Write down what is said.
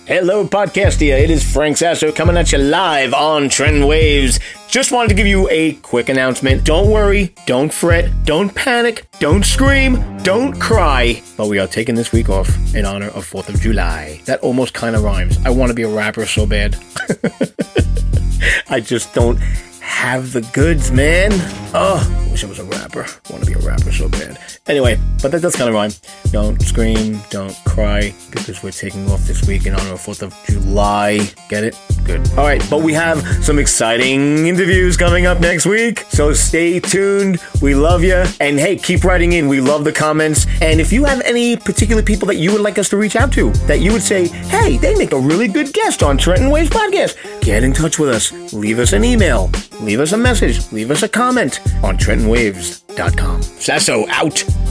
Hello, Podcastia. It is Frank Sasso coming at you live on Trend Waves. Just wanted to give you a quick announcement. Don't worry, don't fret, don't panic, don't scream, don't cry. But we are taking this week off in honor of 4th of July. That almost kind of rhymes. I want to be a rapper so bad. I just don't have the goods, man. Oh, wish I was a rapper. I want to be a rapper so bad. Anyway, but that does kind of rhyme. Don't scream, don't cry, because we're taking off this week in honor of 4th of July. Get it? Good. All right, but we have some exciting interviews coming up next week, so stay tuned. We love you. And hey, keep writing in. We love the comments. And if you have any particular people that you would like us to reach out to, that you would say, hey, they make a really good guest on Trenton Waves Podcast, get in touch with us. Leave us an email. Leave us a message. Leave us a comment on TrentonWaves.com. Sasso out.